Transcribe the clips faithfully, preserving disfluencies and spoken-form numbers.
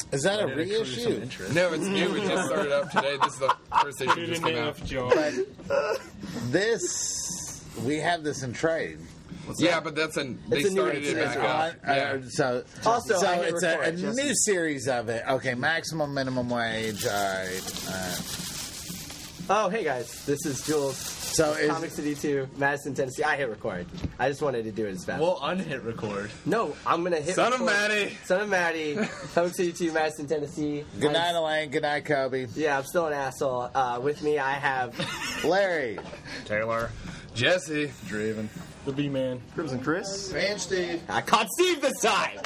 Is that a reissue? No, it's new. It just started up today. This is the first issue just came out. But this, we have this in trade. What's yeah, that? But that's an. They it's started a new, it back up. Uh, yeah. So, also, so it's a, a Jesse. new series of it. Okay, maximum minimum wage. All right. All right. Oh, hey guys, this is Jules. So is Comic City two, Madison, Tennessee. I hit record. I just wanted to do it as fast. We'll unhit record. No, I'm gonna hit. Son record. of Maddie. Son of Maddie. Comic City two, Madison, Tennessee. Good night, I'm, Elaine. Good night, Kobe. Yeah, I'm still an asshole. Uh, with me, I have Larry, Taylor, Jesse, Draven, the B-Man, Crimson Chris, and Steve. I caught Steve this time.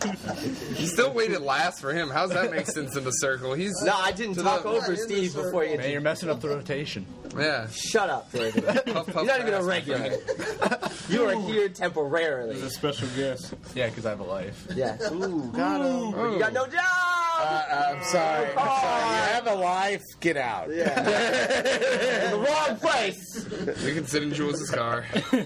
You still waited last for him. How's that make sense in the circle? He's No, I didn't talk the, over Steve before you. Man, you're messing up the rotation. Yeah. Shut up, David. Puff, puff, You're not even a fast. regular. You are here temporarily. He's a special guest. Yeah, because I have a life. Yeah. Ooh, got him. But you got no job. uh, I'm sorry. I'm sorry. You have a life. Get out. Yeah. In the wrong place. We can sit in Jules' car.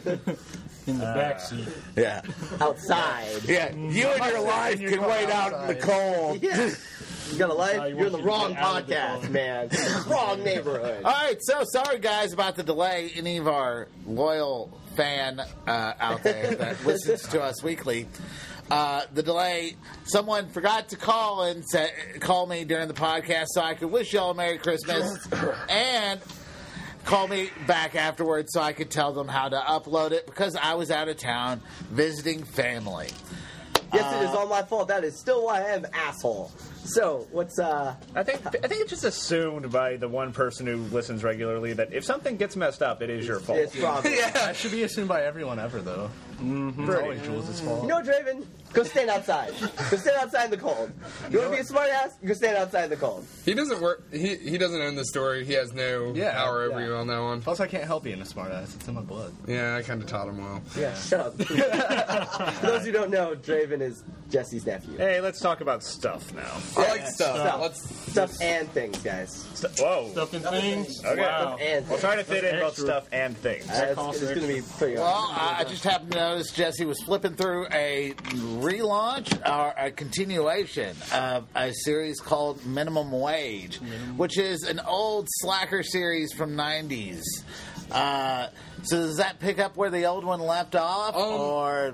In the back seat. Yeah. Outside. Yeah. You and your life can wait out in the cold. Yeah. You got a life? Uh, you You're in the want you to wrong get out of the podcast, phone. man. Wrong neighborhood. All right, so sorry guys about the delay. Any of our loyal fan uh, out there that listens to us weekly, uh, the delay. Someone forgot to call and say, call me during the podcast so I could wish y'all a Merry Christmas and call me back afterwards so I could tell them how to upload it because I was out of town visiting family. Yes, it is all my fault. That is still why I am asshole. So, what's, uh... I think I think it's just assumed by the one person who listens regularly that if something gets messed up, it is your fault. It's probably... That should be assumed by everyone ever, though. Mm-hmm. It's always Jules' fault. You know, Draven, go stand outside. Go stand outside in the cold. You want to be a smart ass? Go stand outside in the cold. He doesn't work. He he doesn't own the story. He has no Yeah, power over yeah. you on that one. Plus, I can't help being a smartass. It's in my blood. Yeah, I kind of taught him well. Yeah, shut up. For those who don't know, Draven is Jesse's nephew. Hey, let's talk about stuff now. I like stuff. Stuff. Let's. Stuff and things, guys. Stu- Whoa. Stuff and things. Okay. Wow. And We'll things. try to fit in both extra. stuff and things. Uh, it's costs it's going to be pretty Well, hard. I I just happened to notice Jesse was flipping through a relaunch or a continuation of a series called Minimum Wage, which is an old slacker series from nineties. Uh, so does that pick up where the old one left off, Um, or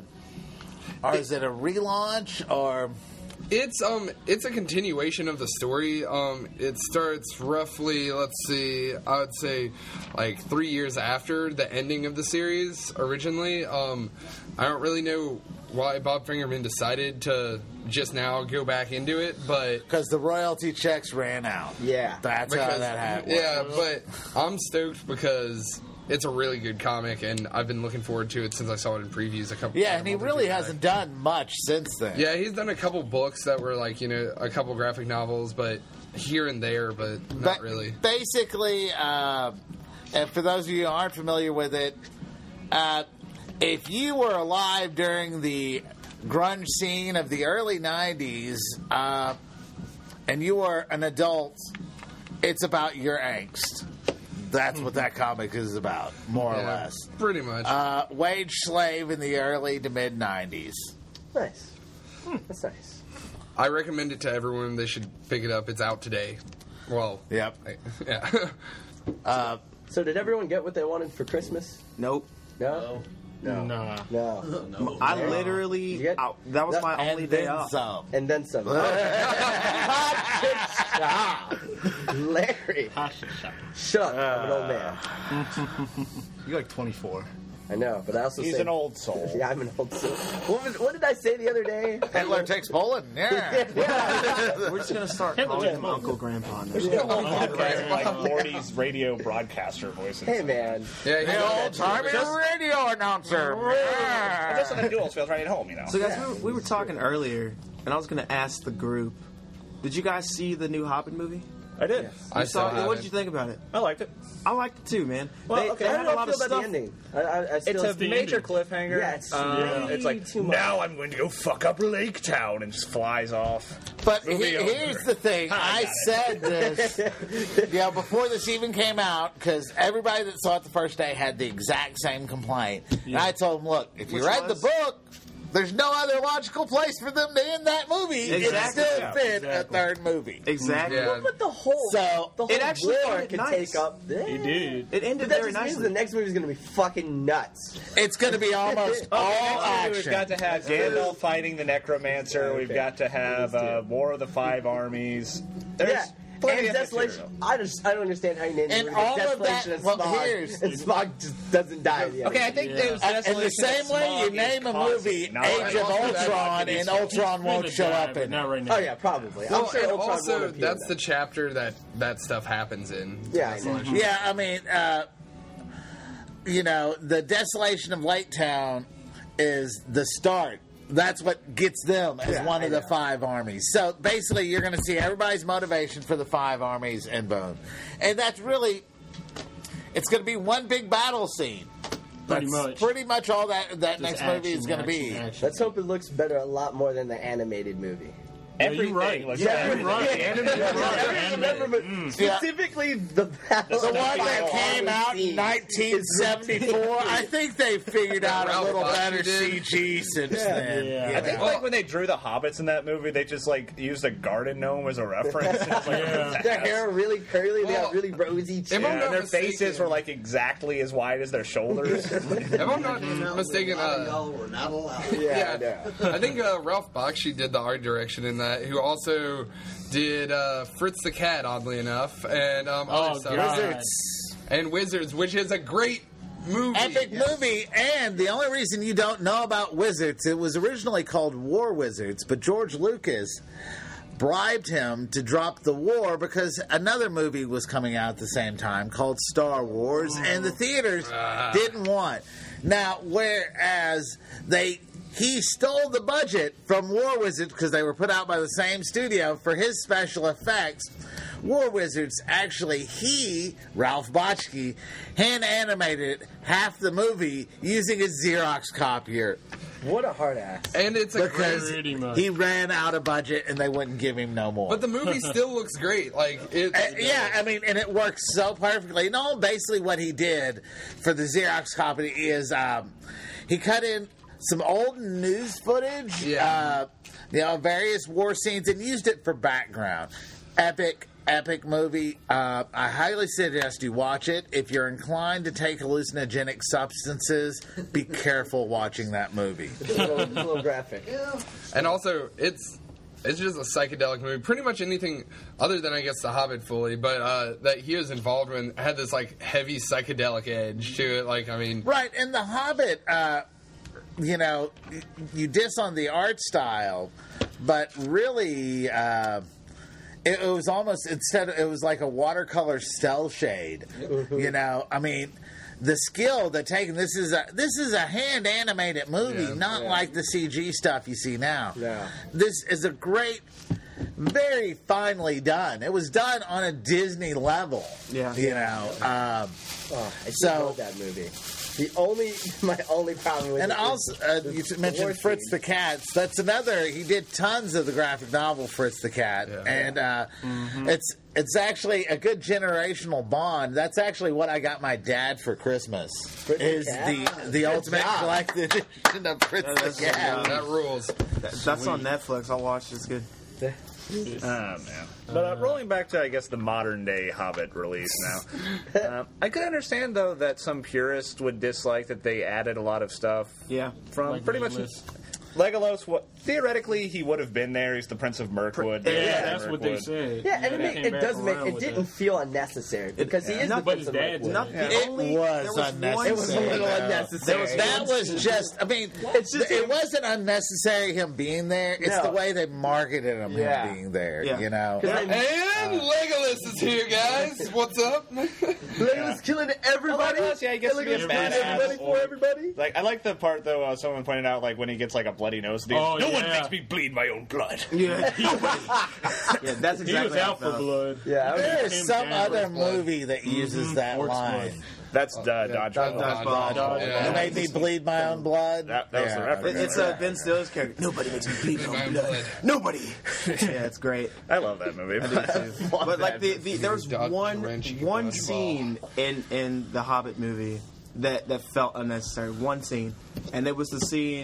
or is it a relaunch, or? It's um, it's a continuation of the story. Um, it starts roughly, let's see, I would say, like three years after the ending of the series originally. Um, I don't really know why Bob Fingerman decided to just now go back into it, but Because the royalty checks ran out. Yeah. That's how because that happened. yeah, but I'm stoked because it's a really good comic, and I've been looking forward to it since I saw it in previews a couple. Yeah, and he a month or really two back. hasn't done much since then. Yeah, he's done a couple books that were like, you know, a couple graphic novels, but here and there, but not Ba- really. Basically, uh, and for those of you who aren't familiar with it, uh, if you were alive during the grunge scene of the early nineties uh, and you were an adult, it's about your angst. That's what that comic is about, more or Yeah, less. pretty much. Uh, wage slave in the early to mid nineties. Nice. That's nice. I recommend it to everyone. They should pick it up. It's out today. Well, Yep. I- yeah. Uh, So, did everyone get what they wanted for Christmas? Nope. No? No. Nah. No. I literally, You get- I- that was that- my only and day then off. some. And then some. Larry. Shut up. I'm an old man. You're like twenty-four. I know, but I also He's say... an old soul. Yeah, I'm an old soul. What, was, what did I say the other day? Hitler takes Poland. Yeah. We're just gonna start calling him Uncle Grandpa now. Like Morty's radio broadcaster voices. Hey, man. yeah, he The does old that too. timey radio announcer. Yeah. Just in duels feels right at home, you know. So guys, we were, we were talking earlier, and I was gonna ask the group, did you guys see the new Hobbit movie? I did. I You saw still it? What did haven't. you think about it? I liked it. I liked it too, man. Well, they, okay, they how had do a I lot feel of about stuff. the ending? I, I, I still, It's a the major ending. cliffhanger. Yeah, it's Um, way it's like, too much. now I'm going to go fuck up Lake Town, and just flies off. But Movie he- over. here's the thing. I I got said this, you know, before this even came out, because everybody that saw it the first day had the exact same complaint. And I told them, look, if you Which read was? the book, there's no other logical place for them to end that movie. Exactly. It still Yeah, fit exactly. a third movie. Exactly. Yeah. But the whole So, the whole it actually war ended could nice. take up. Yeah. He did. It ended But that very just means nicely. the next movie is going to be fucking nuts. It's going to be almost all Next movie, we've got action. to have Gandalf fighting the Necromancer. We've got to have uh, War of the Five Armies. There's Yeah. plenty And of Desolation. material. I just I don't understand how you named And it. all of Desolation that- and well, Smog, here's- and Smog just doesn't die. at the end. Okay, I think Yeah. there's Uh, in the Desolation same and way, Smog you is name a causing movie knowledge. Age of Also, that- Ultron, and Ultron won't Gonna show die, up but in not it. right now. Oh yeah, probably. Well, I'm sure and Ultron also won't appear that's in the that. chapter that that stuff happens in. Yeah, I know. Yeah, I mean, uh, you know, the desolation of Lake Town is the start. That's what gets them as Yeah, one of I the know. five armies. So basically, you're going to see everybody's motivation for the five armies and boom. And that's really, it's going to be one big battle scene. Pretty That's much. Pretty much all that that Just next action, movie is going to action, be. action. Let's hope it looks better a lot more than the animated movie. Yeah, Everything you're right. was Yeah, better. you're right. The animated You're was right. better. I remember, but Yeah. specifically the battle. The of one that Five came Armies out in scene nineteen seventy-four, I think they figured out a Ralph little Bakshi better did. C G since then. Yeah. you I think know. like when they drew the hobbits in that movie, they just like used a garden gnome as a reference. It was like, Yeah. Their hair really curly. They Well, got really rosy if cheeks. I'm yeah, not and their mistaken- faces were like exactly as wide as their shoulders. If I'm not mistaken, uh, y'all were not allowed. Yeah, yeah, I know. I think uh, Ralph Bakshi did the art direction in that. Who also did uh, Fritz the Cat, oddly enough, and um, Oh, other stuff. God. Wizards. and Wizards, which is a great movie. Epic movie, and the only reason you don't know about Wizards, it was originally called War Wizards, but George Lucas bribed him to drop the war because another movie was coming out at the same time called Star Wars, and the theaters didn't want. Now, whereas they he stole the budget from War Wizards because they were put out by the same studio for his special effects. War Wizards, actually, he, Ralph Bakshi, hand animated half the movie using a Xerox copier What a hard ass. and it's a because great. Pretty much. he ran out of budget and they wouldn't give him no more. But the movie still looks great. Like it. Uh, yeah, I mean, and it works so perfectly. No, basically what he did for the Xerox copy is um, he cut in some old news footage, Yeah. uh, you know, various war scenes, and used it for background. Epic, epic movie. Uh, I highly suggest you watch it. If you're inclined to take hallucinogenic substances, be careful watching that movie. It's a little, it's a little graphic. And also, it's it's just a psychedelic movie. Pretty much anything other than I guess The Hobbit fully, but uh, that he was involved in had this like heavy psychedelic edge to it. Like I mean, Right, and The Hobbit, uh, you know, y- you diss on the art style, but really, uh, it, it was almost instead. It was like a watercolor cell shade. You know, I mean, the skill that taken. This is a this is a hand animated movie, Yeah. not like the C G stuff you see now. Yeah. This is a great. Very finely done. It was done on a Disney level. Yeah. You know. Um, Oh, I just So- love that movie. The only, my only problem with And it is also, uh, the- you the war mentioned Fritz scene. the Cat. That's another. He did tons of the graphic novel Fritz the Cat, Yeah. and uh, it's it's actually a good generational bond. That's actually what I got my dad for Christmas. the Is Cat? the the ultimate job. collected edition of Fritz That's the good Cat. job. that rules. That- That's on Netflix. I'll watch. It's good. Oh man! But uh, rolling back to I guess the modern day Hobbit release now, um, I could understand though that some purists would dislike that they added a lot of stuff Yeah. from Like pretty much Legolas. Legolas. What theoretically he would have been there. He's the Prince of Mirkwood. Yeah, the Yeah, Prince of that's what they Mirkwood. said. Yeah, and it, they make, came it back does make around it with didn't that. feel unnecessary because he yeah. is No, the but Prince of Not, Mirkwood. not Yeah. the It only, was there was unnecessary. one It was a scene- little There unnecessary. was, that was just. I mean, It's just- it wasn't unnecessary him being there. It's No. the way they marketed him, Yeah. him being there. Yeah. You know. 'Cause And Legolas is here, guys. What's up? Legolas killing everybody. Legolas, yeah, he gets to be a Legolas killing badass everybody for old- everybody. Like I like the part though. Uh, someone pointed out like when he gets like a bloody nose. Dude, Oh, no one yeah. makes me bleed my own blood. Yeah. yeah, that's exactly He was how out it for felt. blood. Yeah, I was- There's Him some down other with blood. movie that uses that Orc's line. blood. That's uh, Dodgeball. Dodgeball. Yeah. You made me bleed my own blood. That- that was the reference. It- It's uh, Ben Stiller's character. Nobody makes me bleed my own blood. Nobody. Yeah, it's great. I love that movie. But like the, the there was Dodge- one wrench, one dodgeball. scene in in the Hobbit movie that that felt unnecessary. One scene, and it was the scene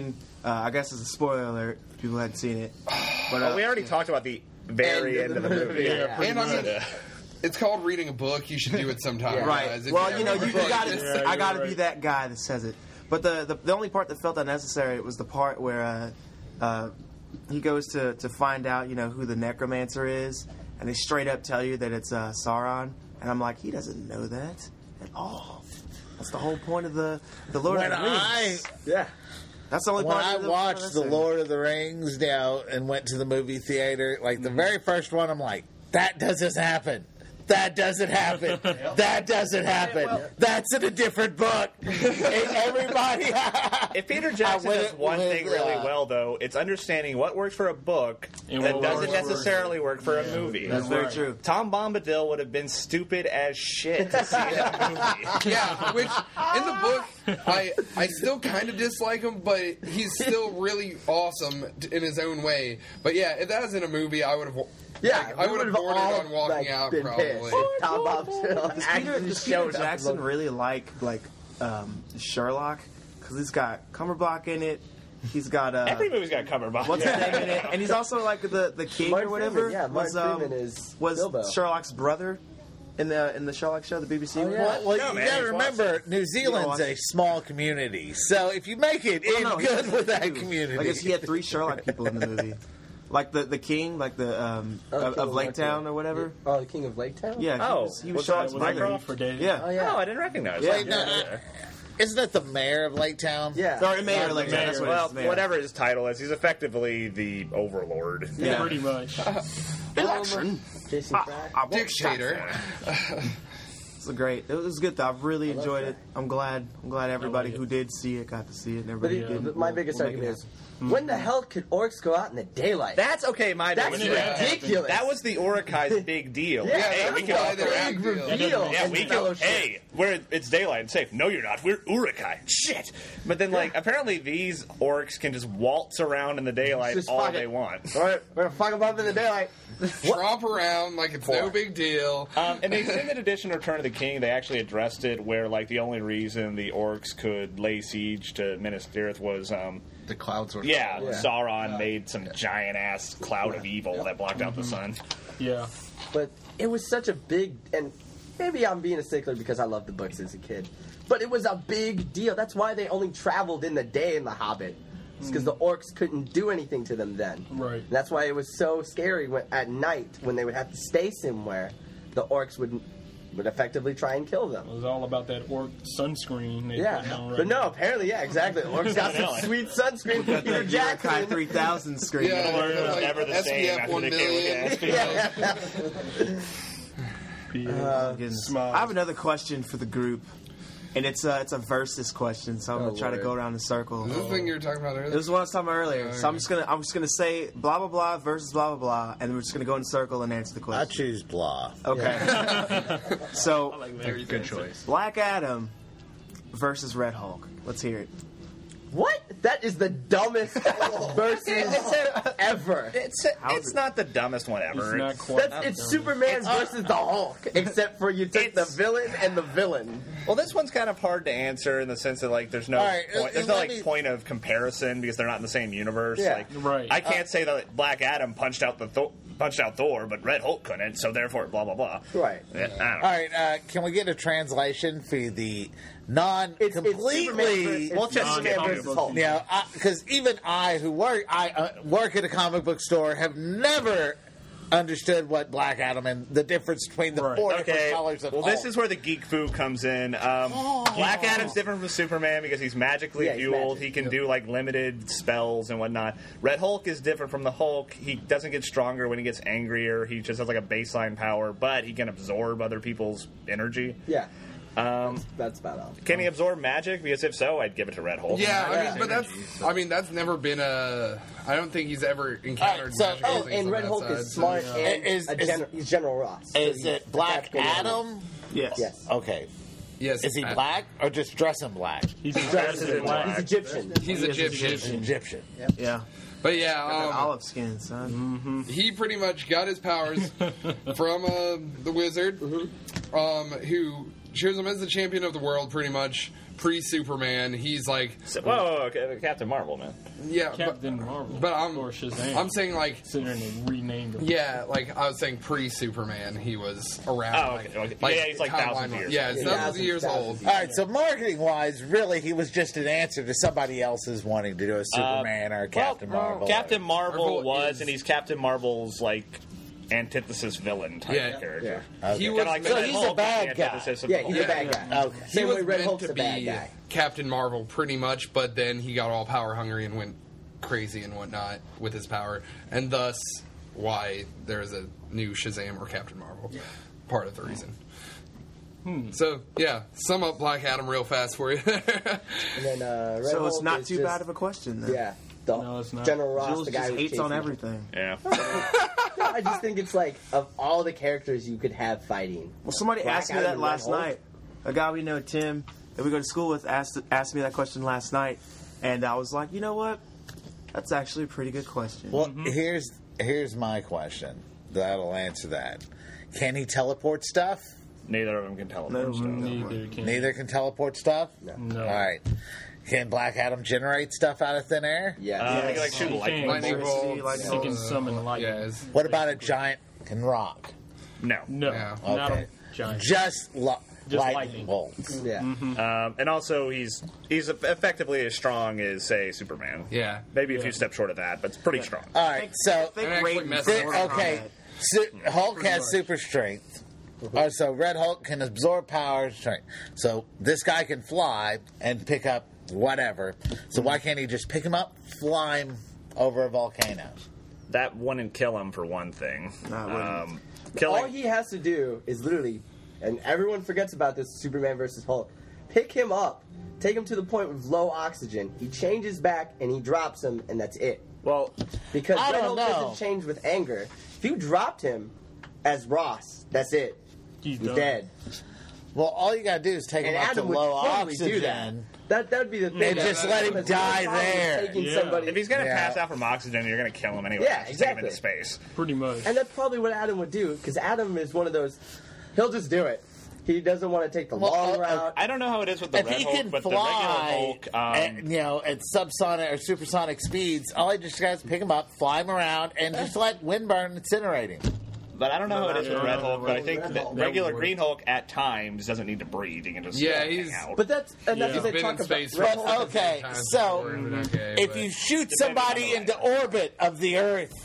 Uh, I guess it's a spoiler alert if people hadn't seen it. But uh, Well, we already talked about the very end, of the movie. Yeah, pretty And I much. mean, it's called reading a book. You should do it sometime, Yeah. right. guys. If Well, you know, ever you, read got this. to. Yeah, I you're got to be right. that guy that says it. But the, the the only part that felt unnecessary was the part where uh, uh, he goes to to find out, you know, who the necromancer is, and they straight up tell you that it's uh, Sauron, and I'm like, he doesn't know that at all. That's the whole point of the the Lord When of the Rings. I Yeah. That's the only when part. I of the, watched The Lord of the Rings now and went to the movie theater, like the very first one, I'm like, that doesn't happen. That doesn't happen. That doesn't happen. That's in a different book. And everybody. If Peter Jackson I went does one with, thing really uh, well, though, it's understanding what works for a book And that what doesn't works for- necessarily work for a movie. That's very Right. true. Tom Bombadil would have been stupid as shit to see that movie. Yeah, which in the book, I I still kind of dislike him, but he's still really awesome in his own way. But yeah, if that was in a movie, I would have. Yeah, like, I we would have would've boarded all, on walking like, out been probably. pissed. Tom Bombadil Does Peter, actually does showed Peter up. Jackson really like like um, Sherlock? Because he's got Cumberbatch in it. He's got uh, Every movie's got Cumberbatch. what's his name in it, and he's also like the the king Martin or whatever. Freeman, yeah, was Martin um, Freeman is was Bilbo. Sherlock's brother in the in the Sherlock show, the B B C. Oh, one? yeah. Well, well No, you man, got to he's remember, New Zealand's watch a it. small community. So if you make it Well, in no, he good doesn't with that do. community. I guess he had three Sherlock people in the movie, like the the king, like the um, Oh, of, King of of Lake Laketown. Town or whatever. Oh, the King of Lake Town? Yeah. Oh, he was, he was was Sherlock's that brother. Mycroft? For dating. Yeah. Oh, yeah. Oh, I didn't recognize Yeah. that. Wait, no, uh, isn't that the mayor of Lake Town? Yeah. Sorry, Mayor the Lake Town. mayor. That's what Well, it is, Mayor. whatever his title is, he's effectively the overlord. Yeah. Pretty much. Election. Jason Pratt. I won't stop Dictator. that. It's good. It was good though. I've really enjoyed it. I'm glad. I'm glad everybody like it. who did see it got to see it, and But everybody it, didn't. but my We'll- biggest we'll make argument it is, when the hell could orcs go out in the daylight? That's okay, my That's big Yeah. ridiculous. That was the Urukai's big deal. yeah, hey, that's we can why all the big big deal. reveal. Yeah, in we can. Fellowship. Hey, we're it's daylight and safe. No, you're not. We're Urukai. Shit. But then, like, apparently these orcs can just waltz around in the daylight Just all fuck they it. want. All right, we're gonna fuck them up in the daylight. Tromp around like it's no big deal. Um, in the extended edition of Return of the King, they actually addressed it where, like, the only reason the orcs could lay siege to Minas Tirith was, um, The clouds were. yeah, Yeah. Sauron made some giant ass cloud of evil that blocked out the sun. Yeah. But it was such a big, and maybe I'm being a stickler because I loved the books as a kid, but it was a big deal. That's why they only traveled in the day in The Hobbit. It's because the orcs couldn't do anything to them then. Right. And that's why it was so scary when, at night when they would have to stay somewhere. The orcs would would effectively try and kill them. It was all about that orc sunscreen. They Yeah, putting on right but no, now. apparently, yeah, exactly. The orcs got some Really? sweet sunscreen. Got Peter that Urukai Jackson. three thousand screen. Yeah, It was like never the same S P F after one they came with million. it. Yeah. Uh, Goodness. Smiles. I have another question for the group, and it's a it's a versus question, so I'm Oh, gonna try to Lord. go around in a circle. Is this the thing you were talking about earlier? This is what I was talking about earlier. Oh, So I'm okay. just gonna I'm just gonna say blah blah blah versus blah blah blah, and we're just gonna go in a circle and answer the I question. choose blah. Okay. So Good choice. Black Adam versus Red Hulk. Let's hear it. What? That is the dumbest versus ever. It's How it's is it- not the dumbest one It's ever. not quite. That's, it's Superman versus the Hulk, except for you took the It's- villain and the villain. Well, this one's kind of hard to answer in the sense that like there's no All right, point, uh, there's no let like me- point of comparison because they're not in the same universe. Yeah. Like, Right. I can't say that Black Adam punched out the Thor, punched out Thor, but Red Hulk couldn't, so therefore blah blah blah. Right. Yeah, I don't know. All right, uh, can we get a translation for the non It's, it's completely? Superman versus, Well, it's just Superman skip versus it. Hulk. You know, because even I, who work, I uh, work at a comic book store, have never understood what Black Adam and the difference between the Right. four Okay. different colors of Well, Hulk. this is where the geek foo comes in. Um, Black Adam's different from Superman because he's magically Yeah, he's fueled. magic. He can do like limited spells and whatnot. Red Hulk is different from the Hulk. He doesn't get stronger when he gets angrier. He just has like a baseline power, but he can absorb other people's energy. Yeah. Um, That's about all. can he absorb magic? Because if so, I'd give it to Red Hulk. Yeah, I Yeah. mean, but that's. I mean, that's never been a. I don't think he's ever encountered so- magic or Oh, things and on Red that Hulk side, is so, smart yeah. and Is- a is- gen- he's General Ross. So is he's it Black attached to him. Adam? Yes. Yes. Okay. Yes, Is he uh, black or just dressing black? He's He's in black. He's Egyptian. He's He is Egyptian. Egyptian. Yeah. But yeah, Got that um, olive skin, son. he pretty much got his powers from uh, the wizard, um, who Shazam is the champion of the world, pretty much. Pre-Superman, he's like, So, whoa, whoa, whoa, okay, Captain Marvel, man. yeah, Captain but, Marvel. but I'm, or Shazam. I'm saying like, considering they renamed him. yeah, like I was saying pre-Superman, he was around. Oh, like, okay, okay. Yeah, he's like timeline- thousands of years Yeah, old. it's Yeah, thousands of thousands, years thousands old. of All right, so marketing wise, really, he was just an answer to somebody else's wanting to do a Superman or a Captain well, Marvel. Captain Marvel Marvel was, is- and he's Captain Marvel's like antithesis villain type Yeah. character. Okay. He Kinda was like meant- So Red he's a Hulk is bad the guy. antithesis of Yeah, the he's Hulk. a bad guy. Okay. He Same was way Red meant Hulk's to a bad be guy. Captain Marvel, pretty much, but then he got all power hungry and went crazy and whatnot with his power, and thus why there's a new Shazam or Captain Marvel. Part of the reason. Hmm. So yeah, sum up Black Adam real fast for you. And then uh, Red So it's Hulk not is too just- bad of a question then. Yeah. The No, it's not. General Ross, Jules the guy just who hates on chases- everything. Yeah. No, I just think it's like of all the characters you could have fighting. Well, somebody Black asked me Adam that and last Red Hulk. night. A guy we know, Tim, that we go to school with, asked asked me that question last night, and I was like, you know what? That's actually a pretty good question. Well, here's here's my question. That'll answer that. Can he teleport stuff? Neither of them can tell him. No, stuff. Neither can. Neither can teleport stuff? No. All right. Can Black Adam generate stuff out of thin air? Yeah. Uh, they can, Yes. like shoot He lightning can. Lightning bolts. Electricity, bolts. like, He can uh, summon lightning. Yeah, it's- What about a giant can rock? No. No, Yeah. not Okay. a giant. Just, lo- Just lightning, lightning. bolts. Yeah. Um, and also, he's he's effectively as strong as, say, Superman. Yeah. Maybe a few steps short of that, but it's pretty strong. All right, so Think It actually Raiden messes did- Thi- Mortal okay, Su- Hulk has super strength. Oh, so Red Hulk can absorb power and strength. So this guy can fly and pick up whatever. So why can't he just pick him up, fly him over a volcano? That wouldn't kill him for one thing. No, it wouldn't. Um, killing. All he has to do is literally, and everyone forgets about this Superman versus Hulk, pick him up, take him to the point with low oxygen. He changes back and he drops him, and that's it. well, Because I Red don't Hulk know. doesn't change with anger. If you dropped him as Ross, that's it. He's He's done. dead. Well, all you gotta do is take And him up to Adam would low totally do that. oxygen. That that would be the thing. And that- just let him there's no die problem with there. Taking Yeah. somebody, if he's gonna Yeah. pass out from oxygen, you're gonna kill him anyway. Yeah, Just take him exactly. into space. Pretty much. and that's probably what Adam would do, because Adam is one of those. He'll just do it. He doesn't want to take the Well, long uh, route. I don't know how it is with the If Red he Hulk, can but the regular fly, Hulk, um, at, you know, at subsonic or supersonic speeds, all he just has to pick him up, fly him around, and just let Windburn incinerate him. but I don't know how it is with Yeah. Red Hulk. But I think Red that Hulk. regular That would Green Hulk at times doesn't need to breathe. He can just Yeah, hang he's- out. But that's and that's Yeah. what they Been talk in about. space Red for Hulk- Well, okay, times so before, but okay, if but- you shoot Depends somebody on the into way. orbit of the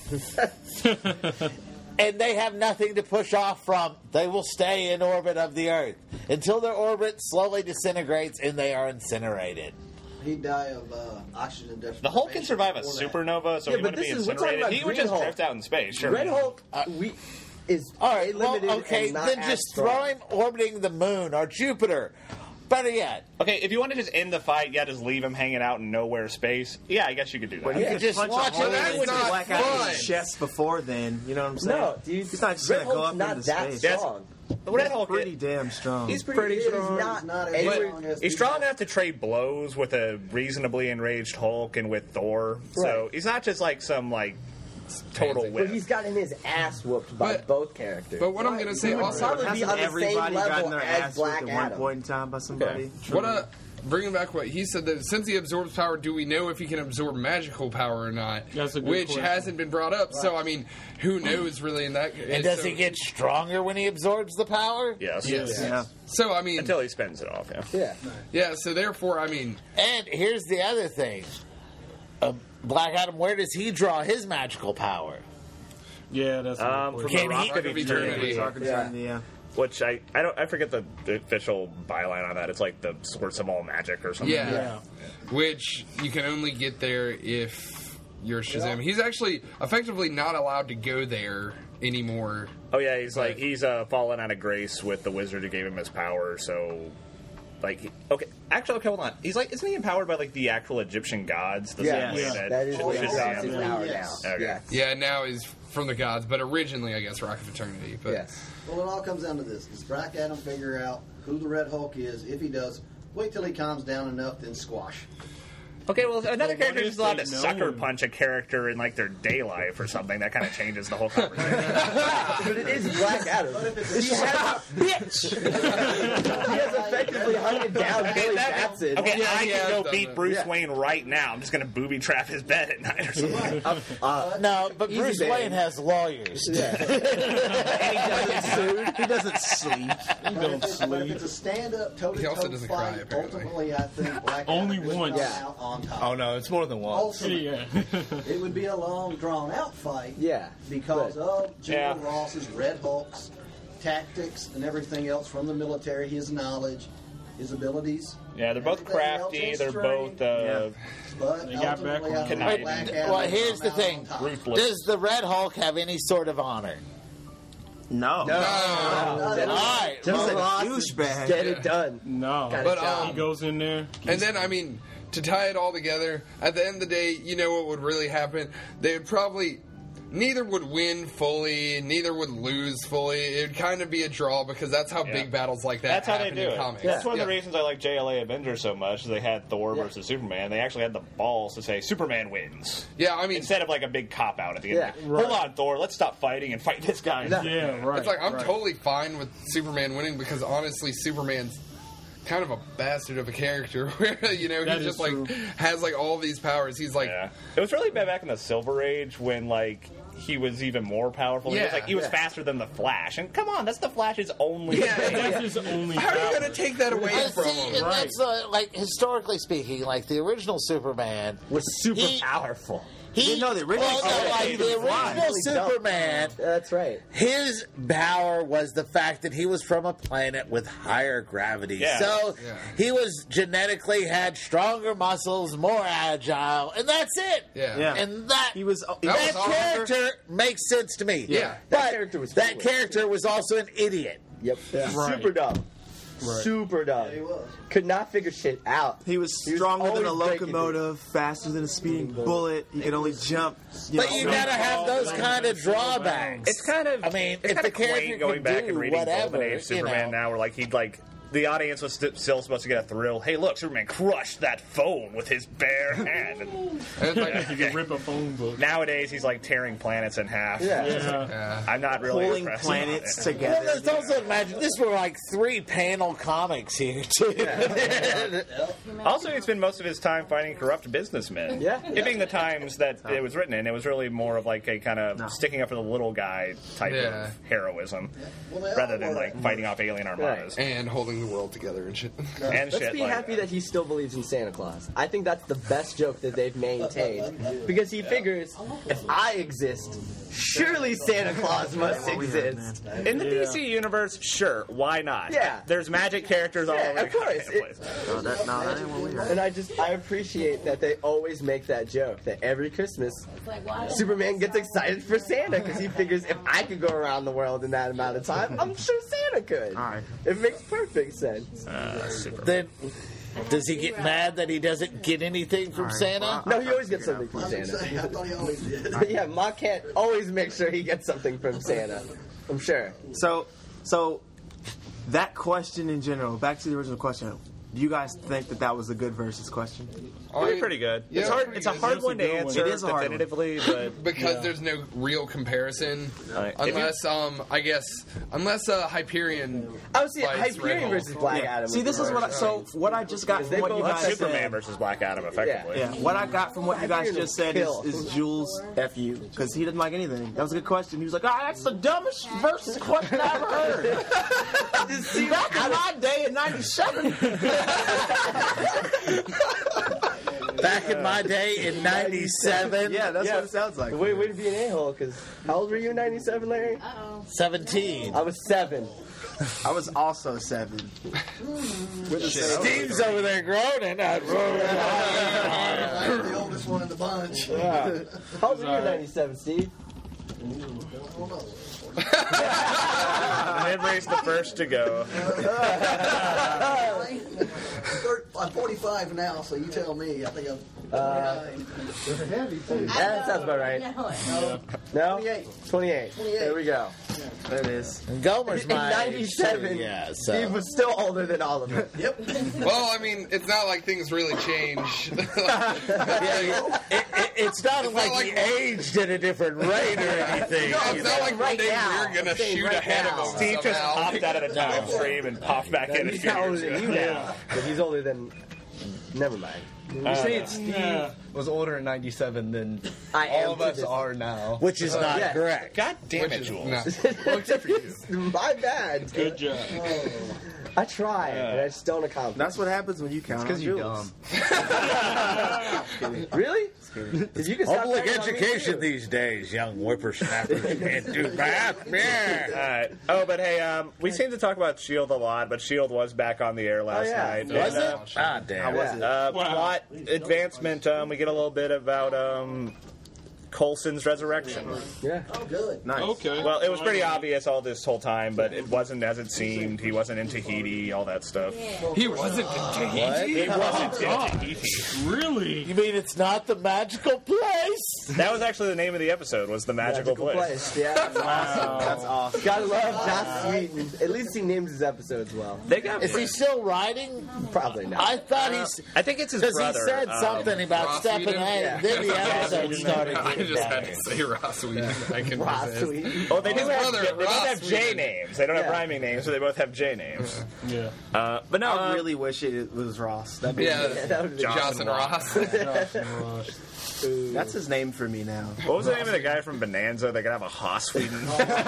Earth and they have nothing to push off from, they will stay in orbit of the Earth until their orbit slowly disintegrates and they are incinerated. He'd die of uh, oxygen deprivation. The Hulk can survive a before that. supernova, so Yeah, he but wouldn't be this is- we're talking incinerated. about He would Green just Hulk. drift out in space. Sure. Red Hulk we, is All right, well, limited okay, and not then as just strong. throw him orbiting the moon or Jupiter. Better yet, Okay, if you want to just end the fight, yeah, just leave him hanging out in nowhere space. Yeah, I guess you could do that. He Yeah, could just punch watch a hole it. That's into not Black fun. Adam's chest before then. You know what I'm saying? No, dude, He's not just Red gonna go Hulk's up not into that space. Yes. strong. The Red He's Hulk, pretty damn strong. he's Pretty, pretty he is strong. not Not as anywhere- strong as He's the- strong enough to trade blows with a reasonably enraged Hulk and with Thor. So Right. he's not just like some like total But But whip. he's gotten his ass whooped by But- both characters. But what I'm gonna say He would also, probably be Hasn't on the same everybody gotten level their as ass Black whipped at one Adam. point in time by somebody? what uh, bringing back what he said, that since he absorbs power, do we know if he can absorb magical power or not? That's a good Which question. hasn't been brought up. So I mean, who knows really in that? and does so, he get stronger when he absorbs the power? Yes. Yes. Yeah. So I mean, Until he spends it off. Yeah. Yeah. yeah. So therefore, I mean, And here's the other thing: uh, Black Adam, where does he draw his magical power? Yeah, that's Um, um, from Can the he- Rock of Eternity, Rock of Eternity, yeah. which I I don't I forget the, the official byline on that. It's like the source of all magic or something. yeah. yeah. Which you can only get there if you're Shazam. He's actually effectively not allowed to go there anymore. Oh yeah, he's like he's uh, fallen out of grace with the wizard who gave him his power. So, like, he- okay, actually, okay, hold on. He's like, isn't he empowered by like the actual Egyptian gods? The Yeah, same way yeah. that, that is Oh, what yeah. he draws his Yeah. power Yes. now. Okay. Yes. Yeah, now is from the gods, but originally, I guess, Rock of Eternity. But Yes. Well, it all comes down to this. Does Black Adam figure out who the Red Hulk is? If he does, wait till he calms down enough, then squash. Okay, well, another But character what is if allowed they to know sucker him? punch a character in like their day life or something. That kind of changes the whole conversation. But it is Black Adam. He has, bitch! He has effectively hunted down Billy Batson. Okay, Yeah, I he can has go done beat that. Bruce Yeah. Wayne right now. I'm just going to booby trap his bed at night or something. Uh, No, but Easy Bruce bang. Wayne has lawyers. He doesn't sleep. You don't But if sleep. it's a stand-up, toe-to-toe He also doesn't cry, fight, apparently. ultimately, I think Black Only Adam would once. come Yeah. out on top. Oh no, it's more than once. Ultimately, Yeah. it would be a long, drawn-out fight. Yeah. Because But- of General Yeah. Ross's Red Hulk's tactics and everything else from the military, his knowledge, his abilities. Yeah, they're both Everything else crafty. is They're strength. both uh, But They got ultimately, I think background. Black Wait, Adam well, would here's come the out thing. on top. ruthless. Does the Red Hulk have any sort of honor? No. No. All right. Just well, a douchebag. Get it done. No. Got But, a job. um, He goes in there. And then, I mean, to tie it all together, at the end of the day, you know what would really happen? They would probably. Neither would win fully, neither would lose fully. It would kind of be a draw because that's how Yeah. big battles like that That's how they happen do in it. comics. That's one of Yeah. the reasons I like J L A Avengers so much. Is they had Thor Yeah. versus Superman. They actually had the balls to say Superman wins Yeah, I mean, instead of like a big cop out at the end. Yeah, Hold on, Thor. Let's stop fighting and fight this guy. No. Yeah, right. it's like I'm right. totally fine with Superman winning because honestly, Superman's kind of a bastard of a character. Where you know That he is just like true. has like all these powers. He's like, Yeah, it was really bad back in the Silver Age when like he was even more powerful. he was Yeah. like he was Yeah. faster than the Flash. And come on, that's the Flash's only. Yeah. thing. That's his only how are you power. going to take that away And from see, him? and Right. that's uh, like historically speaking, like the original Superman Was super He- powerful. He didn't know the original well, no, Superman like could the even fly. original Really dumb. Superman. That's right. His power was the fact that he was from a planet with higher gravity. Yeah. So Yeah. he was genetically had stronger muscles, more agile, and that's it. Yeah. Yeah. And that He was. He That that was all- character makes sense to me. Yeah. But That character was that foolish. character was also an idiot. Yep. Right. Super dumb. Right. Super dumb. He was. Could not figure shit out. He was He was stronger than a always breaking locomotive, faster than a speeding bullet. He could only jump. You But know, you gotta have those kind of drawbacks. It's kind of. I mean, it's if kind the of character quaint going can back do and reading whatever, Golden Age you Superman know. now, where like he'd like. The audience was st- still supposed to get a thrill. Hey, look, Superman crushed that phone with his bare hand. And And it's like, You can rip a phone book. nowadays, he's like tearing planets in half. Yeah. Yeah. yeah. I'm not really pulling impressed planets about it. Well, together. let's also imagine this were like three panel comics here too. Also, he spent most of his time fighting corrupt businessmen. Yeah. Given the times that it was written in, it was really more of like a kind of sticking up for the little guy type Yeah. of heroism, Well, they rather all than were. like fighting off alien armadas And holding the world together and shit. and Let's shit be like happy that. that he still believes in Santa Claus. I think that's the best joke that they've maintained. Because he figures, if I exist, surely Santa Claus must exist. In the D C universe, sure, why not? Yeah. There's magic characters all Yeah, over of the course. goddamn It- place. No, that, no, that ain't what we heard. And I just, I appreciate that they always make that joke, that every Christmas, Superman gets excited for Santa because he figures if I could go around the world in that amount of time, I'm sure Santa could. All right. It makes perfect sense. Uh, super. Then, does he get mad that he doesn't get anything from All right, Santa? well, No, he always gets something I from was gonna Santa. say, I thought he always did. Yeah, Ma can't always make sure he gets something from Santa. I'm sure. So, so that question in general. Back to the original question. Do you guys think that that was a good versus question? Probably pretty good. Yeah, it's hard. pretty It's a good. hard That's a one to good one. answer It is a hard one. definitively, but Because Yeah. there's no real comparison, Right. If you- unless um, I guess, unless uh, Hyperion. I would see fights Hyperion Red versus Hulk. Black Yeah. Adam. See, this is what I, so what I just got They from what you both- guys Superman said. versus Black Adam, effectively. Yeah, what I got from what you guys Hyperion just said will is, kill. is Jules F you. because he didn't like anything. That was a good question. He was like, "Ah, that's the dumbest versus question I ever heard." Back in my day in ninety-seven. Back in my day in ninety-seven, Yeah, that's Yeah. what it sounds like. Way, way to be an a-hole, because how old were you in ninety-seven, Larry? seventeen. I was seven. I was also seven. Steve's over there groaning. I'm the oldest one in the bunch. How old were you in ninety-seven, Steve? I don't know. Mid-race the first to go. Thir- I'm forty-five now, so you tell me. I think I'm Uh, forty-nine. that sounds about right. No? twenty-eight. twenty-eight. There we go. There it is. And Gomer's In my age, ninety-seven, too, yeah, so. Steve was still older than all of them. Yep. Well, I mean, it's not like things really change. Yeah, it, it, it's not It's like not he like- aged at a different rate or anything. No, you it's know? not like one Right day now. we're gonna I'm saying shoot right ahead now. of him. Steve just somehow. popped out of the time stream and popped back in a He's few not older years than ago. you now. But he's older than... Never mind. You're saying Steve was older in ninety-seven than I am all of to us this- are now. Which is not yeah. correct. God damn Which it, is Jules. not. Well, except for you. My bad. Good job. I try, and I just don't accomplish. That's what happens when you count Because on you're Jules. dumb. Really? If you can stop Public picking on me, education too. these days, young whippersnappers can't do math. All Yeah. right. Oh, but hey, um, we seem to talk about S H I E L D a lot, but S H I E L D was back on the air last yeah. night. Was And, it? uh, Ah, damn. was it? Uh, Wow. Plot advancement. Um, we get a little bit about um, Coulson's resurrection. Yeah. Oh, good. Nice. Okay. Well, it was pretty obvious all this whole time, but it wasn't as it seemed. He wasn't in Tahiti, all that stuff. He wasn't in Tahiti. He wasn't in Tahiti. Really? You mean it's not the magical place? That was actually the name of the episode. Was the magical, Magical place. place. Yeah. That's awesome. That's awesome. Gotta love Joss Whedon. At least he names his episodes well. They got. Is he still writing? Probably not. I thought he's. I think it's his Because he brother. said um, something about Ross stepping Whedon? away. Yeah. Then the episode started I getting just had better. to say Ross Whedon. I can Ross resist. Whedon. Oh, they do His have, brother, they both Ross have J Whedon. names. They don't have Yeah. rhyming names, so they both have J names. Yeah. Uh, but no, I um, really wish it was Ross. That'd be Yeah, Yeah, that would be Joss and Ross. That's his name for me now. what was the name of the guy from Bonanza that could have a Haas Whedon?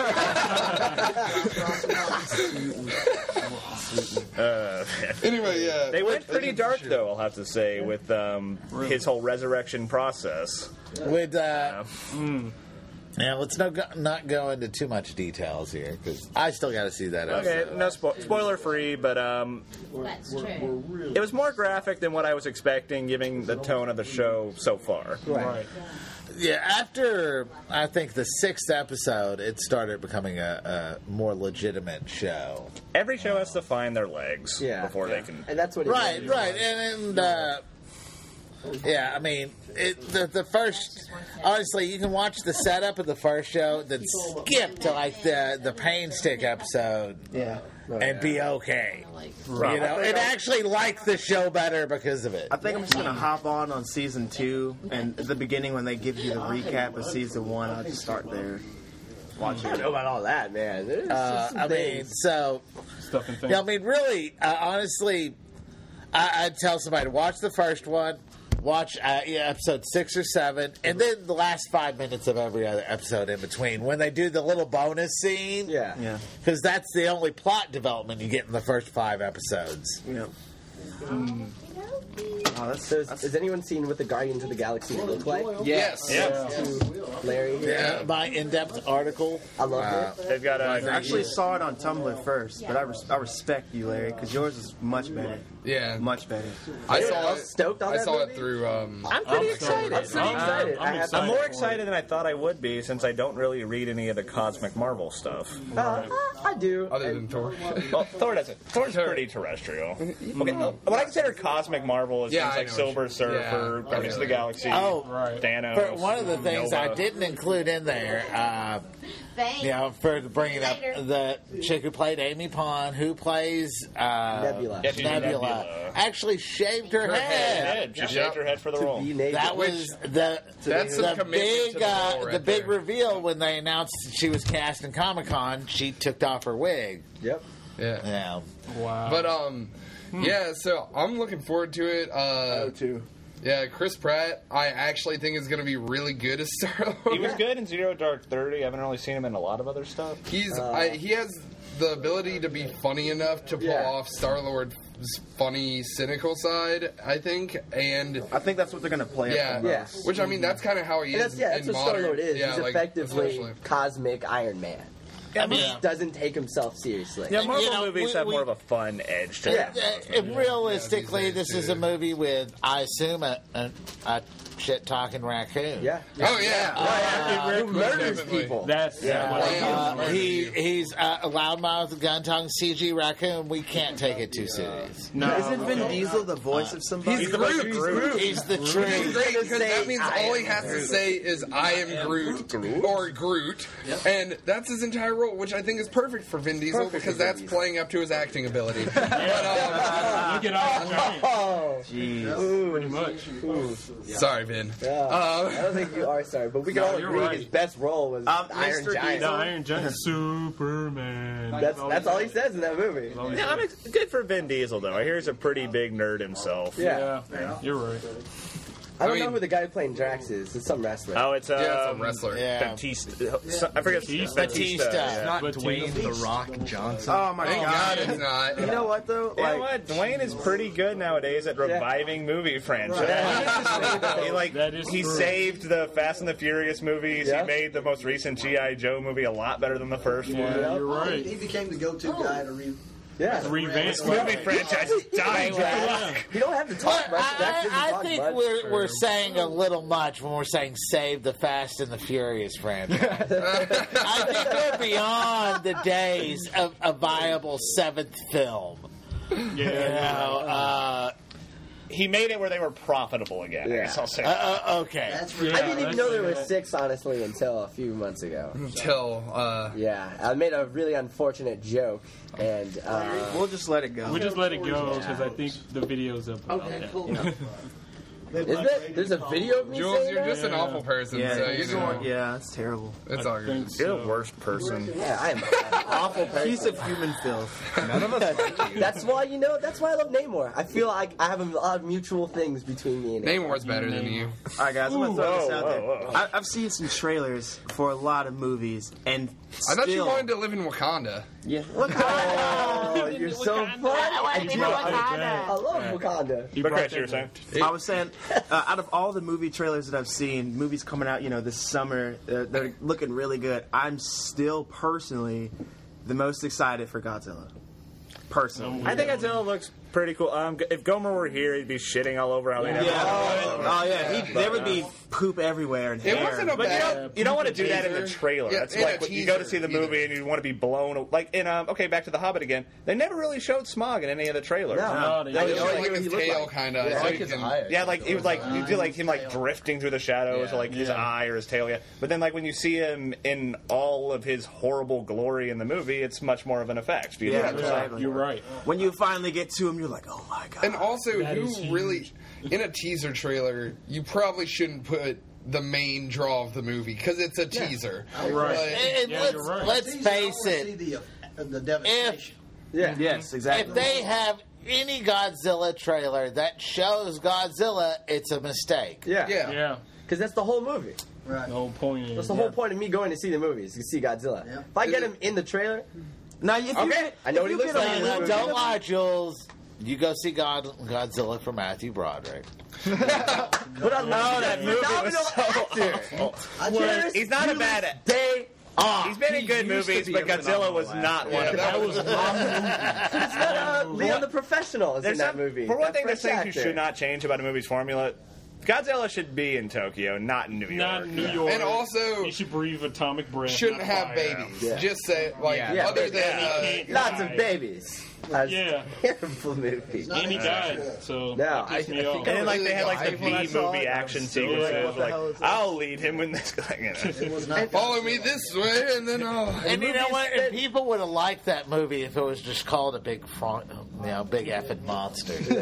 uh, Anyway, yeah. they went pretty dark, though, I'll have to say, with um, his whole resurrection process. With uh, yeah, let's not go, not go into too much details here because I still got to see that Okay, episode. no spo- spoiler free, but um, That's true. it was more graphic than what I was expecting, given the tone of the show so far. Right. Yeah, after I think the sixth episode, it started becoming a, a more legitimate show. Every show has to find their legs Yeah. before they can. And that's what it Right, is. right, and, and uh, yeah, I mean, it, the the first. Honestly, you can watch the setup of the first show, then skip to like the the pain stick episode, Yeah. and be okay. Right. You know, and actually like the show better because of it. I think I'm just gonna hop on on season two, and at the beginning when they give you the recap of season one, I'll just start there. Watch I don't it. know about all that, man. There's Uh, some I mean, things. so Stuff and things. yeah, I mean, really, uh, honestly, I, I'd tell somebody to watch the first one, watch uh, yeah, episode six or seven, and then the last five minutes of every other episode in between when they do the little bonus scene. Yeah. Yeah. Because that's the only plot development you get in the first five episodes. Yeah. Oh, that's, So, is, that's has anyone seen what the Guardians of the Galaxy look like? Yes. Yeah. Larry here? Yeah, my in-depth article. I love Uh, it. They've got I a. actually saw it on Tumblr first, but I, res- I respect you, Larry, because yours is much better. Yeah. Much better. I I saw was it. stoked on I that saw movie. it through. Um, I'm pretty I'm excited. I'm excited. pretty I'm- excited. I'm I have- excited. I'm more excited than I thought I would be, since I don't really read any of the cosmic Marvel stuff. Uh, I do. other And- than Thor. Well, Thor doesn't. Thor's pretty terrestrial. Okay, what I consider cosmic Marvel is Yeah, things I like know Silver what you- Surfer, yeah. Guardians of the Galaxy, Oh, Right. Thanos. For one of the things I Nova. didn't include in there, uh, Thanks. you know, for bringing up Later. the chick who played Amy Pond, who plays uh, Nebula. Yeah, she did Nebula, Nebula. actually shaved her, Her head. Head. She shaved her head for the To role. be naked. That was the That's some the commitment big to the uh, role right the big there. reveal when they announced she was cast in Comic Con. She took off her wig. Yep. Yeah. Yeah, Wow. But um, yeah. So I'm looking forward to it. Uh, too. yeah, Chris Pratt. I actually think is going to be really good as Star Lord. He was good in Zero Dark Thirty. I haven't really seen him in a lot of other stuff. He's I, he has the ability to be funny enough to pull Yeah. off Star Lord's funny, cynical side. I think, and I think that's what they're going to play yeah, up the Yeah. most. which I mean that's kind of how he And is. that's, yeah, that's in what modern, Star Lord is. Yeah, He's like, effectively especially. cosmic Iron Man. I mean, Yeah. he doesn't take himself seriously. Yeah, Marvel You know, movies we- have we- more of a fun edge to Yeah. them. Uh, and realistically, Yeah, these days, this is too. a movie with, I assume, a, a, a shit talking raccoon. Yeah. Oh yeah. Uh, who murders definitely. people. That's Yeah, what uh, I he he's uh, a loudmouth, gun-tongue C G raccoon. We can't take it too serious. No, Isn't Vin Diesel the voice of somebody? He's Groot. He's the He's truth. great because say, that means "I all he am has to say is "I am Groot" or Groot, and that's his entire role, which I think is perfect for Vin Diesel Perfect because for Vin that's Diesel. playing up to his acting ability. But, um, Look at Iron Giant. Oh, Jeez. Pretty much. sorry, Vin. yeah. Um, I don't think you are sorry, but we can No, all you're agree right. his best role was Um, Iron Mister Giant. The Iron Giant. Superman. That's that's all he says in that movie. Yeah, I'm ex- good for Vin Diesel though. I hear he's a pretty big nerd himself. Yeah. Yeah, you're right. I don't I mean- know who the guy playing Drax is. It's some wrestler. Oh, it's uh, yeah, it's a wrestler. Yeah. Batista. I forget. Batista. Batista. yeah. Not But Dwayne Tina- the Rock Johnson. Oh my Thank god. God it's not. You know what though? You know Like, what? Dwayne is pretty good nowadays at reviving movie franchises. He like That is he true. saved the Fast and the Furious movies. Yeah. He made the most recent G I Joe movie a lot better than the first one. Yeah, you're He right. became the go-to guy to re- Yeah. Revamp. Movie franchise is dying. Yeah. You don't have to talk But much. Drax doesn't I, I talk think much. we're we're saying a little much when we're saying save the Fast and the Furious franchise. I think we're beyond the days of a viable seventh film. You Yeah. know, uh, He made it where they were profitable again. I Yeah. guess I'll say. uh, uh, okay. That's Yeah. I didn't even that's- know there were six, honestly, until a few months ago. Until uh, Yeah, I made a really unfortunate joke, and uh, we'll just let it go. We just let it go because I think the video's up. Okay, cool. is there, there's a video of me Jules, saying you're that? just an awful person, Yeah, so you he's know the- yeah, it's terrible. it's all good. You're the worst person. Yeah, I am an awful person. Piece of human filth. That's why you know. That's why I love Namor. I feel like I have a lot of mutual things between me and him. Namor's better than you. All right, guys, I'm gonna throw this Whoa, out whoa, there. whoa. I, I've seen some trailers for a lot of movies, and I thought you still- wanted to live in Wakanda. Yeah. Oh, you're so funny. I, Wakanda. I love Wakanda. He But brought Chris, you were that saying? I was saying, uh, out of all the movie trailers that I've seen, movies coming out, you know, this summer, uh, they're looking really good. I'm still personally the most excited for Godzilla. Personally. I think Godzilla looks pretty cool. Um, if Gomer were here, he'd be shitting all over how they Yeah. have. Oh, yeah. He, there would be poop everywhere and It hair. wasn't a But you bad. don't, you don't want to do that in the trailer. Yeah, That's in a like when you go to teaser see the movie either. and you want to be blown. Like in um, okay, back to the Hobbit again. They never really showed Smog in any of the trailers. No. No, they No, They you didn't. know showed what like he his looked tail, like. kind of. Yeah. so Like you his can- eye. Yeah, like it was like you do like him like drifting through the shadows, Yeah. or like his eye or his tail. Yeah, but then like when you see him in all of his horrible glory in the movie, it's much more of an effect. Do you Yeah, think? exactly. You're right. When you finally get to him, you're like, oh my god. And also, That is who huge. really, in a teaser trailer, you probably shouldn't put the main draw of the movie because it's a teaser. Right. And Yeah, let's you're right. let's See, I face wanna it. see the, uh, the devastation. Yeah. Yes, exactly. If they have any Godzilla trailer that shows Godzilla, it's a mistake. Yeah. Yeah. Yeah. Because that's the whole movie. Right. The whole point is. That's the whole point of me going to see the movies. To see Godzilla. Yeah. If I get him in the trailer, Now, if you Okay. get, I know if what he you looks get like a in No, the little no, movie. bit don't of- lie, Jules. You go see God, Godzilla for Matthew Broderick. but I love that movie was actor. I Terrence just, He's not a bad. Day off. He's been in He good used to movies, be but a Godzilla was phenomenal not one Yeah, of that them. was It's not, uh, Leon the Professional is There's in that some- movie. For one That thing, there's French things you actor. should not change about a movie's formula. Godzilla should be in Tokyo, not in New York. Not in New York. And also- he should breathe atomic breath. Shouldn't not have fire. babies. Yeah. Just say like Yeah. other Yeah. than uh, Lots of babies. That's Yeah. a terrible movie. not And he a- died, so No, that I- pissed me I off. think And then, like, they had like the When I B saw movie it, I action was so sequences. like, what the Like, hell is this? I'll lead him when this guy. You know. It was not follow me this way, and then I'll. And you know what? And people would have liked that movie if it was just called a big, front, you know, big effing monster. If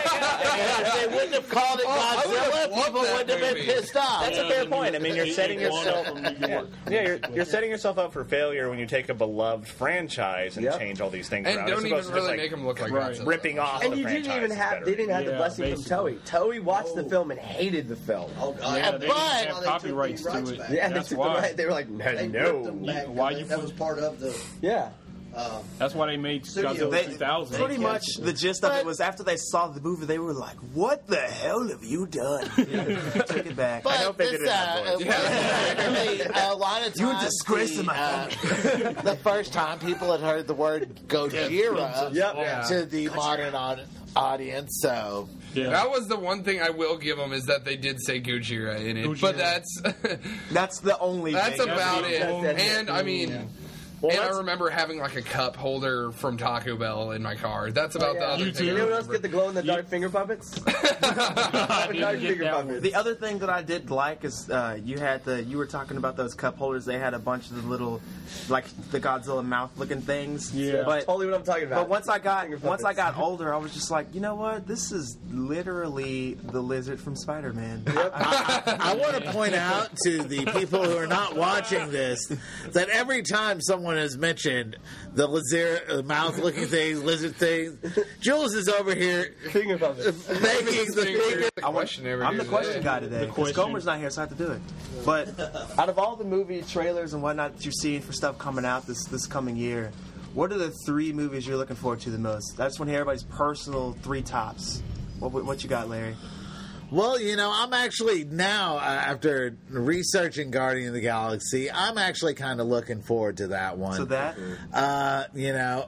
they wouldn't have called it I would've Godzilla, loved people that wouldn't have been movie. pissed off. That's a fair point. I mean, you're He- setting he won yourself. from New York. Yeah, you're, you're setting yourself up for failure when you take a beloved franchise and Yep. change all these things And around. don't It's even supposed to really just, make him look like Right. Godzilla. ripping off And the you didn't franchise even is have. better. They didn't have the Yeah, blessing basically. from Toei. Toei watched the Oh. film and hated the film. Oh, God. Yeah, they But- didn't have They took copyrights the to rights it. back. Yeah, they That's took why. the right. They were like, no, They ripped no. them back. Why That- you that put- was part of the. Yeah. Uh, That's why they made Studio. Godzilla They- two thousand. Pretty much the gist of it was after they saw the movie, they were like, "What the hell have you done?" Take it back. But I hope they this, did it in that uh, voice. actually, a lot of times, You a disgrace the, to my uh, the first time people had heard the word Gojira Yep. to the modern au- audience, so Yeah. That was the one thing I will give them is that they did say Gojira in it, Gojira. but that's That's the only. that's thing. about That's it. the only- And I mean. Well, and I that's- remember having like a cup holder from Taco Bell in my car. That's about Yeah. the other You thing. too? I Anyone else remember. get the glow in the dark finger puppets? I Dark didn't get finger that puppets. one. The other thing that I did like is uh, you had the you were talking about those cup holders. They had a bunch of the little, like the Godzilla mouth looking things. Yeah. but Totally what I'm talking about. but once I got Finger once I puppets. got older, I was just like, you know what? This is literally the lizard from Spider Man. I want to point out to the people who are not watching this that every time someone has mentioned the lizard, uh, mouth-looking things, lizard things, Jules is over here Finger puppets. making the finger. The question every I'm the day. question guy today. The Because question. Gomer's not here, so I have to do it. But out of all the movie trailers and whatnot that you're seeing for stuff coming out this this coming year, what are the three movies you're looking forward to the most? I just want to hear everybody's personal three tops. What, what, what you got, Larry? Well, you know, I'm actually now, uh, after researching Guardian of the Galaxy, I'm actually kind of looking forward to that one. So that Uh, you know,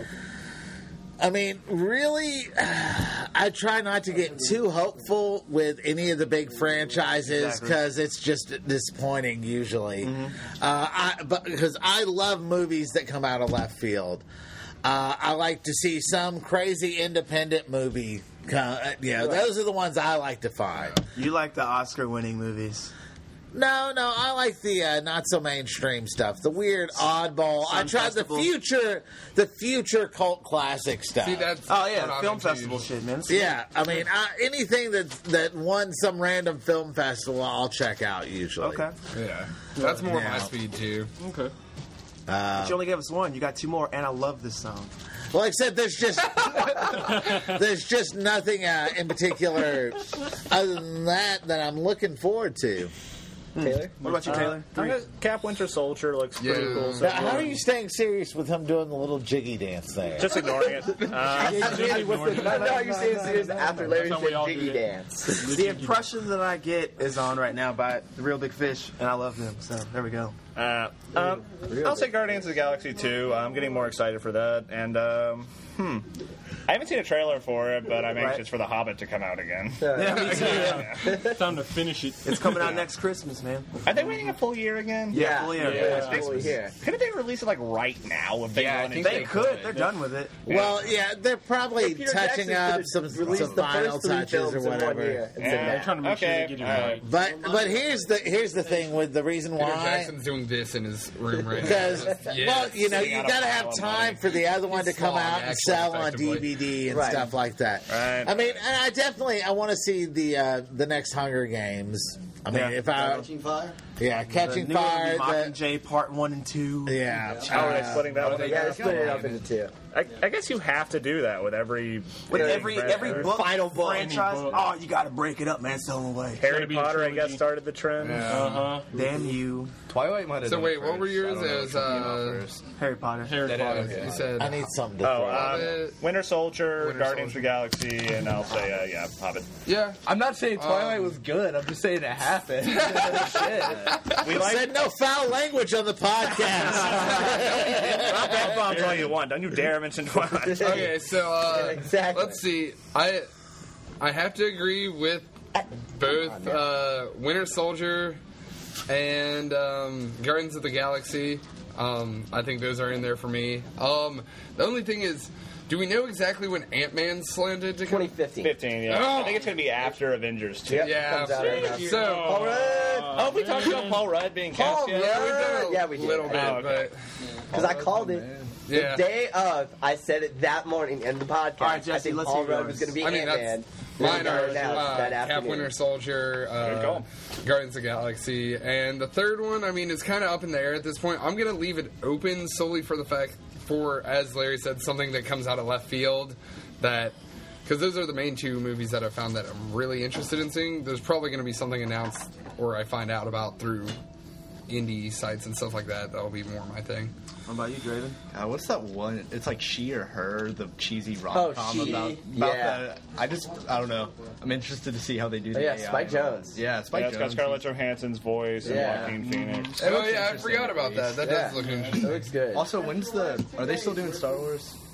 I mean, really, I try not to get too hopeful with any of the big franchises Exactly. because it's just disappointing usually. Uh, I, but because I love movies that come out of left field. Uh, I like to see some crazy independent movie. Come, you know, those are the ones I like to find. you like the Oscar-winning movies. No, no, I like the uh, not so mainstream stuff. The weird oddball. I Sun tried Festival. the future, the future cult classic stuff. See, that's Oh yeah, what I'm film into festival usually. shit, man. It's- yeah, I mean, I, anything that that won some random film festival, I'll check out usually. Okay. Yeah, that's more my Now. speed too. Okay. But you only gave us one. You got two more, and I love this song. Well, except there's just there's just nothing uh, in particular other than that that I'm looking forward to. Taylor? What about you, Taylor? I'm gonna- Cap Winter Soldier looks pretty Yeah. cool. So Now, how are you staying serious with him doing the little jiggy dance there? just ignoring it. Uh, No, no, you're saying serious after Larry That's how said we all do jiggy it. dance. The impression that I get is on right now by the Real Big Fish, and I love them. So there we go. Uh, um, I'll say Guardians of the Galaxy two. I'm getting more excited for that. And, um, hmm. I haven't seen a trailer for it, but I'm anxious Right. for The Hobbit to come out again. Yeah, me too. Time to finish it. It's coming out next Christmas, man. Are they waiting a full year again? Yeah, fully yeah, yeah. yeah, fully here. Couldn't they release it like right now if they Yeah, I wanted think to? They could. They're done with it. Well, yeah, they're probably Peter touching Jackson up could've some, released some the final first three touches films or in one whatever. year and said Yeah. They're trying to make sure Okay, they get it all right. But but here's the here's the thing with the reason Peter why. Jackson's doing this in his room right now. Because Yes. well, you know, Sitting you on a got to pile have of time money. for the other one to It's come long, out and actually, sell on effectively. D V D and Right. stuff like that. Right. I mean, and I definitely I want to see the uh, the next Hunger Games. I mean, Yeah. if I Catching Fire. yeah, catching the fire. New the- Mockingjay Part One and Two. yeah, How are they uh, splitting that one? Yeah, again? they split it up into two. I, I guess you have to do that with every With big every franchise. every book Final book. franchise, Any book. oh, you got to break it up, man. Sell them away. Harry Gotta be a Potter, I guess, trilogy. started the trend. Uh huh. Damn you, Twilight might have So done wait, it what first. were yours? I don't know It which was, one came out uh, first. Harry Potter. Harry That Potter. is, You said I need something to Oh, throw out. uh, Winter Soldier, Winter Guardians Soldier. of the Galaxy, and I'll say, uh, yeah, Hobbit. yeah. I'm not saying Twilight Um, was good. I'm just saying it happened. Shit. We like Said no foul language on the podcast. drop F bombs all you want. Don't you dare mention Twilight. Okay, so uh, Exactly. let's see. I I have to agree with both uh, Winter Soldier and um, Guardians of the Galaxy. Um, I think those are in there for me. Um, the only thing is, do we know exactly when Ant-Man slanted to come? twenty fifteen. fifteen, yeah. Oh. I think it's going to be after Avengers, too. Yep, Yeah. comes out right now. So, All right. Oh, we talked about Paul Rudd being cast Paul yet? yeah, we've done a Yeah, we did. little bit, Oh, okay. Because I called it. Yeah. The day of, I said it that morning in the podcast. All right, Jesse, I think let's Paul hear Rudd yours. was going to be I mean, Ant-Man. Mine are Right now, uh, that Cap afternoon. Winter Soldier, Good uh, call. Guardians of the Galaxy, and the third one. I mean, it's kind of up in the air at this point. I'm gonna leave it open solely for the fact, for as Larry said, something that comes out of left field. That because those are the main two movies that I found that I'm really interested in seeing. There's probably gonna be something announced or I find out about through indie sites and stuff like that. That'll be more my thing. What about you, Draven? Uh, what's that one? It's like She or Her, the cheesy rom com Oh, She, about, about yeah. that. I just, I don't know. I'm interested to see how they do the Oh, yeah, A I. Spike Jones. Yeah, Spike Yeah, it's got Jones. Scarlett Johansson's voice Yeah. and Joaquin Phoenix. Oh looks yeah, I interesting. forgot about that. That Yeah. does look That interesting. looks good. Also, when's the? Are they still doing Star Wars?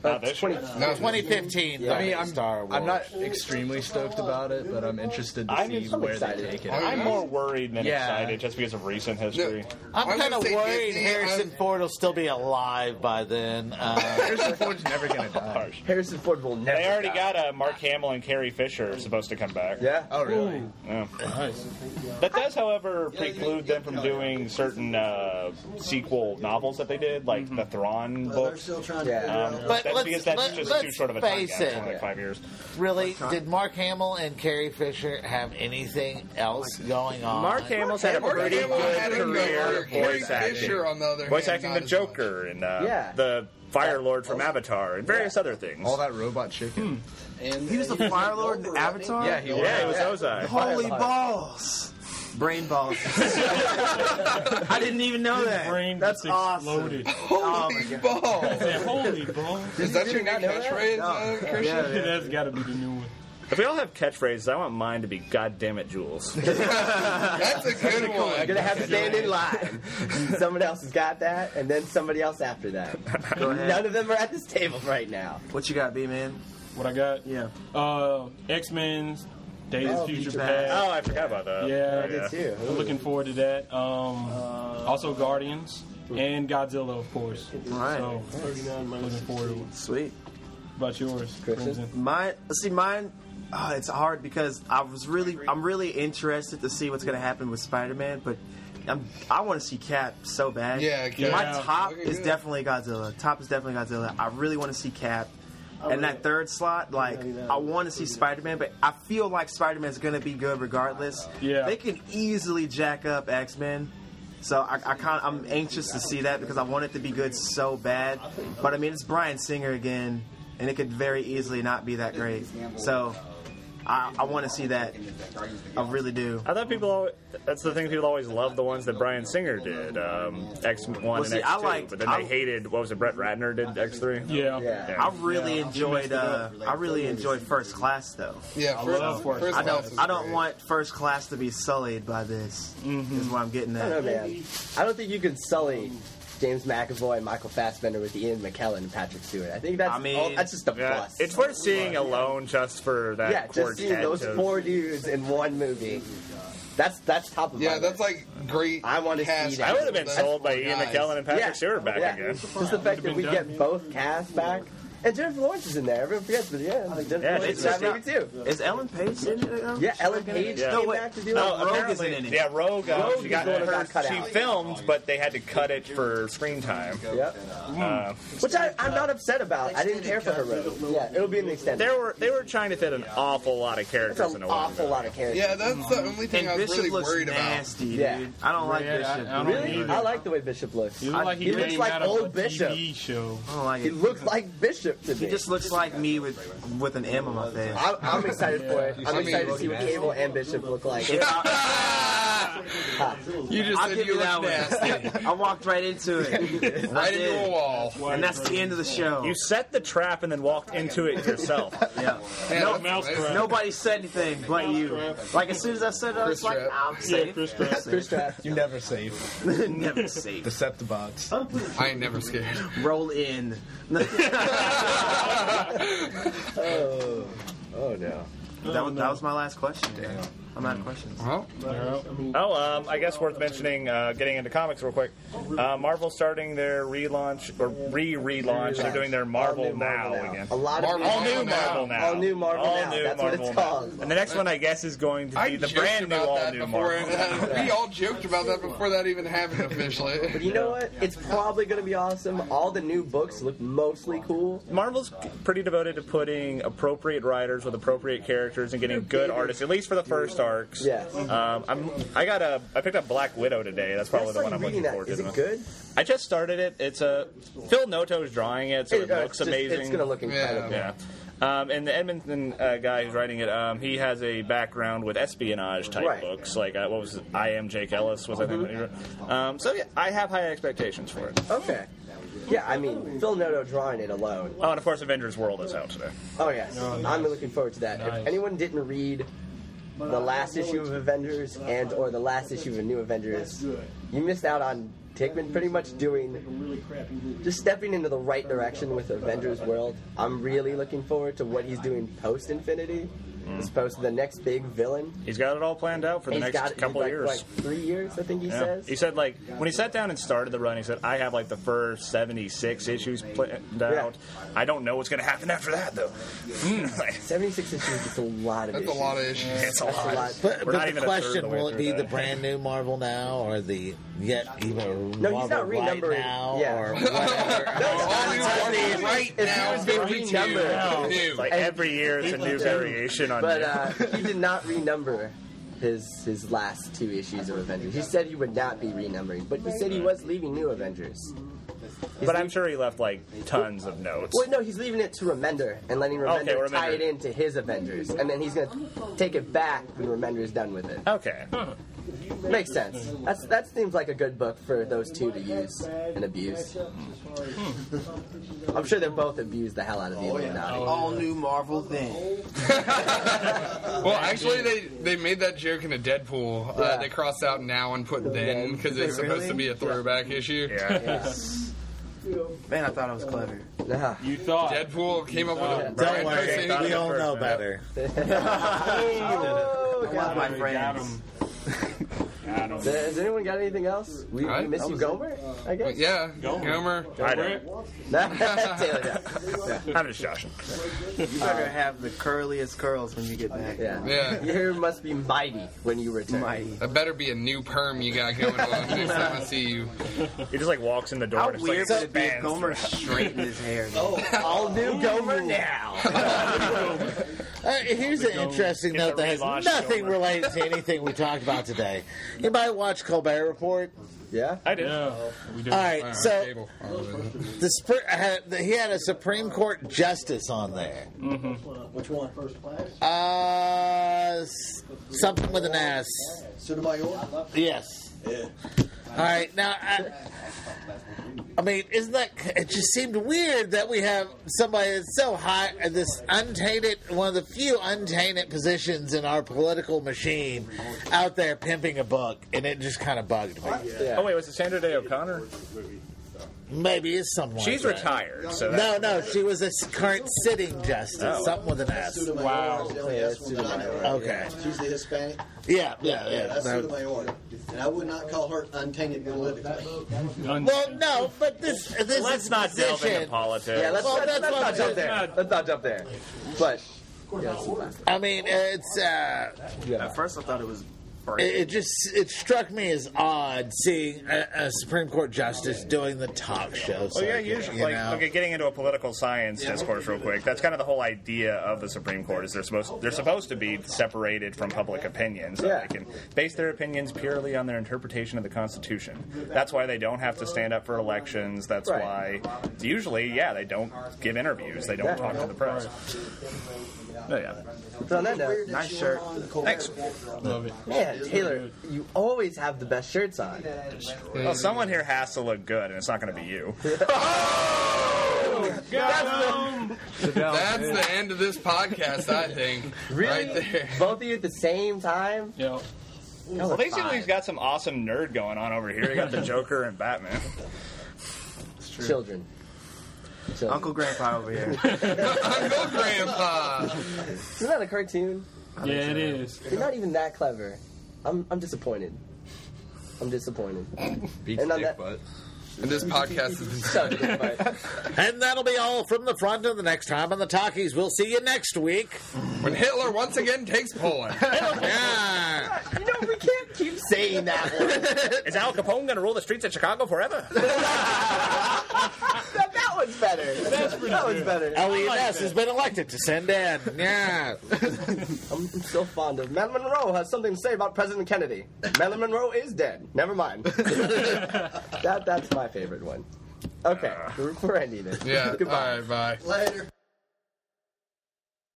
Not this year. No, twenty fifteen. Yeah. the I mean, I'm, Star Wars. I'm not extremely stoked about it, but I'm interested to I'm see just- I'm where excited. they take it. I'm more worried than Yeah. excited just because of recent history. I'm I'm kind of gonna say worried Disney, Harrison uh, Ford will still be alive by then. Uh, Harrison Ford's never gonna die. Harsh. Harrison Ford will never. They already die. got uh, Mark Hamill and Carrie Fisher supposed to come back. Yeah. Oh really? Yeah. Nice. That does, however, preclude them from doing certain uh, sequel novels that they did, like the Thrawn They're books. still trying Yeah. to figure Um, it out. But that's let's- because that's let- just let's too short of a time face gap. it. It's only like five years. really, did Mark Hamill and Carrie Fisher have anything else going on? Mark Hamill's had a Mark pretty Hamill good had a good career career. Carrie voice acting. Fisher, on the other Voice hand, acting not the as Joker and uh, Yeah. the Fire Lord from Avatar and various other things. All that robot chicken. And He was the Fire Lord in Avatar? Yeah, he was. Yeah, it was Ozai. Holy balls! Brain balls. I didn't even know that. Brain That's just awesome. exploded. Holy balls! Yeah, holy ball. Is that your new not know that? catchphrase, uh, Christian? Yeah, yeah. That's got to be the new one. If we all have catchphrases, I want mine to be "God damn it, Jules." That's a good I'm one. gonna have to stand in line. Someone else has got that, and then somebody else after that. Go ahead. None of them are at this table right now. What you got, B-Man? What I got? Yeah. Uh, X-Men's Days Oh, of Future Future Past. Oh, I forgot about that. Yeah, I did too. I'm looking forward to that. Um, also Guardians and Godzilla, of course. All right. So looking forward to it. Sweet. What about yours, Christian? Crimson? Mine, see, mine. Uh, it's hard because I was really, I'm really interested to see what's gonna happen with Spider-Man, but I'm, I want to see Cap so bad. Yeah, Cap. My Yeah. top Looking is good. definitely Godzilla. Top is definitely Godzilla. I really want to see Cap. And that third slot, like, I want to see Spider-Man, but I feel like Spider-Man's gonna be good regardless. Yeah. They can easily jack up X-Men. So I, I kind I'm anxious to see that because I want it to be good so bad. But I mean, it's Bryan Singer again, and it could very easily not be that great. So I, I want to see that. I really do. I thought people. Always, that's the thing. People always love the ones that Bryan Singer did, um, X one Well, and see, X I two. liked- but then I- they hated. What was it? Brett Ratner did X three. Yeah. Yeah. I really enjoyed. Uh, I really enjoyed First Class though. Yeah, I first, love First first I class don't. is I don't great. want First Class to be sullied by this. Is what I'm getting I don't know, at. man. I don't think you could sully James McAvoy and Michael Fassbender with Ian McKellen and Patrick Stewart. I think that's I mean, all, that's just a Yeah, plus. it's worth seeing alone just for that yeah, just quartet. seeing those of- four dudes in one movie. That's that's top of Yeah, my that's list. like great. I wanna see cast. that. I would have been Those sold by four Ian guys. McKellen and Patrick Yeah, Stewart back yeah. again. Just the fact that we done. get both casts back. And Jennifer Lawrence is in there. Everyone forgets, but yeah, like Jennifer Yeah, Lawrence it's is in that just movie too. Is Ellen Page in it? Though? Yeah, Ellen Page Yeah. came No, wait. back to do No, it. Rogue apparently- isn't in it. Yeah, Rogue. Uh, Rogue she is got the one that her. got cut She out. filmed, but they had to cut it for screen time. Yep. Uh, Which I, I'm not upset about. I didn't care for her role. Yeah, it'll be in the extended. they were they were trying to fit an awful lot of characters That's in an a one awful movie. lot of characters. Yeah, that's the only thing And I was Bishop really looks worried about. nasty, Yeah. dude. I don't like Yeah, Bishop. I- I don't Really? either. I like the way Bishop looks. He looks like he, He looks came like out of old a Bishop. T V show. I don't like He it. looks like Bishop to me. He just looks like me with with an M on my face. I'm, I'm excited for it. I'm I mean- excited to see what Cable and Bishop look like. You just I'll said give you you look that nasty. one. I walked right into it. I Right into did. a wall. And that's the end of the show. You set the trap and then walked into it yourself. Yeah. Man, No that's mouse amazing. trap. Nobody said anything but you. Like as soon as I said it, I was Chris like, Trap. nah, I'm safe. Chris Pratt. Chris Pratt. You never safe. Never safe. Deceptibots. I ain't never scared. Roll in. Oh, oh no. That was, that was my last question. I'm out of questions. Well, Oh, um, I guess worth mentioning, uh, getting into comics real quick. Uh, Marvel's starting their relaunch, or re-relaunch. They're doing their Marvel, All new now, Marvel again. A lot of Marvel All Marvel new now. Marvel now. All new Marvel All now. new That's what Marvel it's now. called. And the next one, I guess, is going to I be the joked brand new about all that new before. Marvel. We all joked about that before that even happened officially. But you know what? It's probably going to be awesome. All the new books look mostly cool. Marvel's pretty devoted to putting appropriate writers with appropriate characters and getting good artists, at least for the first arcs. Yes. Um, I'm, I got a. I picked up Black Widow today. That's probably I the saw one you I'm reading looking that. forward Is to. the it most. good? I just started it. It's a Phil Noto's drawing it, so it, uh, looks it's just- amazing. It's going to look incredible. Yeah. Um, and the Edmonton uh, guy who's writing it, um, he has a background with espionage type Right. books, like uh, what was it? I Am Jake Ellis was I think. what he wrote. Um, so yeah, I have high expectations for it. Okay. Yeah, I mean, Phil Noto drawing it alone. Oh, and of course, Avengers World is out today. Oh, yes. I'm looking forward to that. Nice. If anyone didn't read the last issue of Avengers and or the last issue of New Avengers, you missed out on Hickman pretty much doing, just stepping into the right direction with Avengers World. I'm really looking forward to what he's doing post-Infinity. As opposed to the next big villain. He's got it all planned out for the He's next got it, couple like, of years. Like three years, I think he Yeah. says. He said, like, when he sat down and started the run, he said, I have, like, the first seventy-six issues planned out. I don't know what's going to happen after that, though. Like, seventy-six issues is a lot of That's issues. a lot of issues. it's a That's lot. a lot. But, We're but not the even a third of question, the way will it through be that. the brand new Marvel now, or the yet even No, Marvel he's not right renumbering. now, Yeah. or whatever? All new Marvel right If now. he was going to renumber, New. Like, every year it's a new variation on but new. uh, he did not renumber his his last two issues of Avengers. He said he would not be renumbering, but he said he was leaving New Avengers. He's But I'm leaving- sure he left, like, tons of notes. Well, no, he's leaving it to Remender and letting Remender Okay, tie Remender. it into his Avengers, and then he's going to take it back when Remender's done with it. Okay. Makes sense. That's that seems like a good book for those two to use and abuse. I'm sure they both abused the hell out of the Illuminati. All new Marvel thing. Well, actually, they, they made that joke in a Deadpool. Uh, Yeah. They crossed out now and put then because it's supposed Really? to be a throwback issue. Yeah. Man, I thought it was clever. Yeah. You thought. Deadpool came up with a Don't brand worry, new thing. we all First, know yeah. better. Oh, I love my Got friends. him. Got him. Has anyone got anything else? We, we Alright. miss you, Gomer, I guess? Yeah, Gomer. I don't. Taylor, yeah. I'm just joshing. You better have the curliest curls when you get back. Yeah. Yeah. Your hair must be mighty when you return. Mighty. That better be a new perm you got going on next time I see you. He just, like, walks in the door How and it's weird like, would it be if spans Gomer through- straightened his hair? All new Gomer now. Uh, here's an interesting Get note the that has relaunch nothing over. related to anything we talked about today. Anybody watch Colbert Report? Yeah? I did. Yeah, we do. All right, Uh, so cable. the, Spr- had, the he had a Supreme Court justice on there. Which one? Uh, s- something with an S. Sotomayor? Yes. Yeah. All right, now, I, I mean, isn't that? It just seemed weird that we have somebody that's so high, uh, this untainted, one of the few untainted positions in our political machine, out there pimping a book, and it just kind of bugged me. Yeah. Oh, wait, was it Sandra Day O'Connor? Maybe it's something like She's that. retired, so No, no, she was a s- current sitting justice, Oh. something with an S. Sotomayor Wow. is the only S woman I know. Okay. She's the Hispanic. Yeah, yeah, yeah. That's No. Sotomayor. And I would not call her untainted politically. Well, no, but this this let's is not delve into position. politics. Yeah, let's, Well, let's, that's let's what not I'm jump saying. there. Let's not jump there. But, yeah, it's fine. I mean, it's uh, Yeah. At first, I thought it was. it, it just it struck me as odd seeing a, a Supreme Court justice doing the talk show. Well, yeah, circuit, usually, you like, know? okay, getting into a political science discourse real quick. That's kind of the whole idea of the Supreme Court. Is they're supposed they're supposed to be separated from public opinion, so Yeah. they can base their opinions purely on their interpretation of the Constitution. That's why they don't have to stand up for elections. That's Right. why usually, yeah, they don't give interviews. They don't Yeah. talk to the press. Oh yeah, So on that note, Nice shirt. thanks. Love it. man, Taylor, you always have the best shirts on. Well, someone here has to look good, and it's not going to be you. That's the end of this podcast, I think. Really? Right there. Both of you at the same time? Yeah. Well, basically, we've got some awesome nerd going on over here. You got the Joker and Batman. Children. Children. Uncle Grandpa over here. Uncle Grandpa. Isn't that a cartoon? Yeah, it is. You're not even that clever. I'm I'm disappointed. I'm disappointed. Beats And on dick that- butt. And this podcast has been So, but And that'll be all from the front of the next time on the Talkies. We'll see you next week. when Hitler once again takes Poland. Yeah. you know, we can't keep saying that one. Is Al Capone going to rule the streets of Chicago forever? that, that one's better. that one's better. Elliot Ness has been elected to send in. Yeah. I'm so fond of Marilyn Monroe has something to say about President Kennedy. Marilyn Monroe is dead. Never mind. that that's my favorite one. Okay, we're, we're ending it. Yeah, Goodbye. all right, bye. Later.